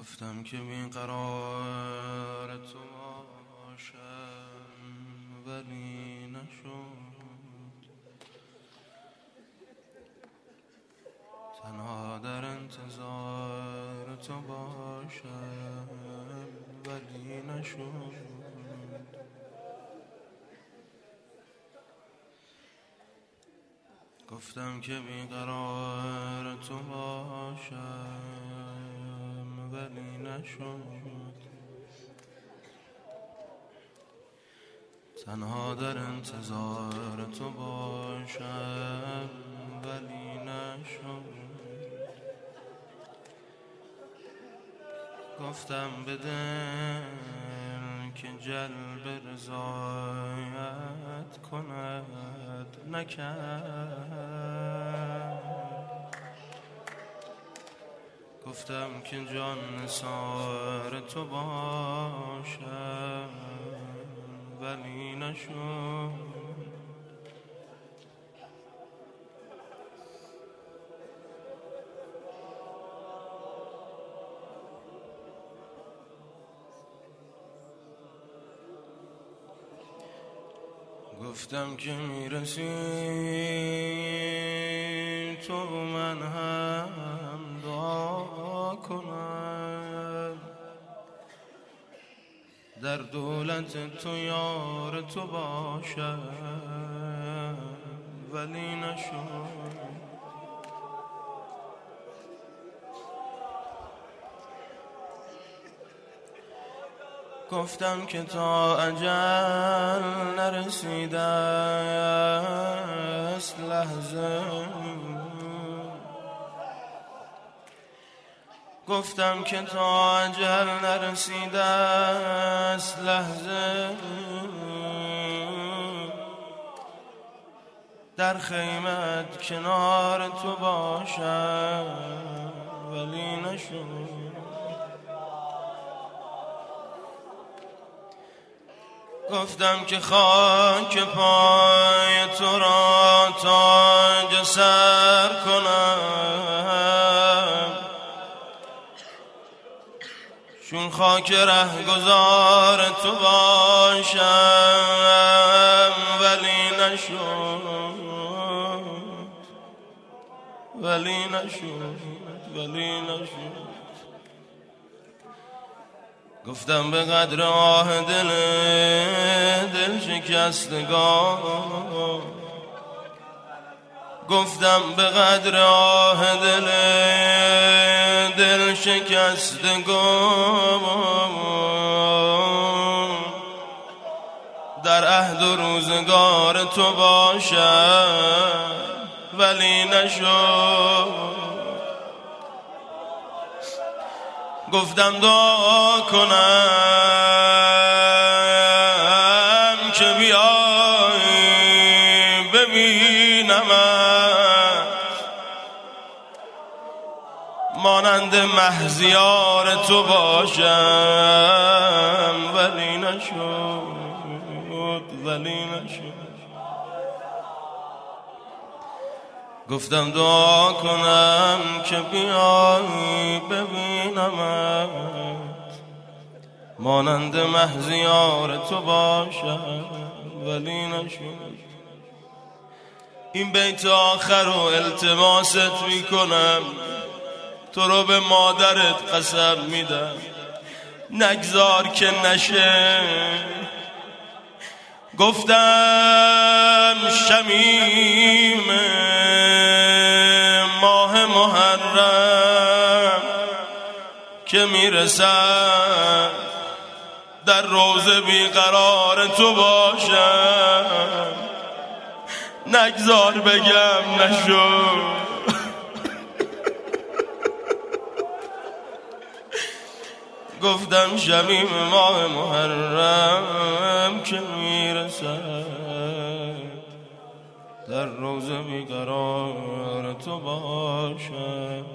گفتم که بیقرار تو باشم ولی نشد، تنها در انتظار تو باشم ولی نشد. گفتم که بیقرار تو باشم ولی نشد، تنها در انتظار تو باشم ولی نشد. گفتم به دل که جلب رضایت کند نکرد، گفتم که جان نثار تو باشم ولی نشد. گفتم که میرسی تو من هم دعا کنم، در دولت تو یار تو باشم ولی نشد. گفتم که تا اجل نرسیده است لحظه، گفتم که تا اجل نرسیده است لحظه، در خیمت کنار تو باشم ولی نشد. گفتم که خاک پای تو را تاج سر کنم، چون خاک رهگذار تو باشم ولی نشد، ولی نشد، ولی نشد. گفتم به قدر آه دل شکستگان، گفتم به قدر آه دل شکستگان، در عهد و روزگار تو باشم ولی نشد. گفتم دعا کنم که بیای ببینمت، مانند مهزیار تو باشم ولی نشد، ولی نشد. گفتم دعا کنم که بیای ببینمت، مانند مهزیار تو باشم ولی نشد. این بیت آخر رو التماست میکنم، تو رو به مادرت قسم میدم نگذار که نشه. گفتم شمیم ماه محرم که میرسد، در روضه بیقرار تو باشم، نگذار بگم نشد. گفتم شمیم ماه محرم که میرسد، در روضه بیقرار تو باشم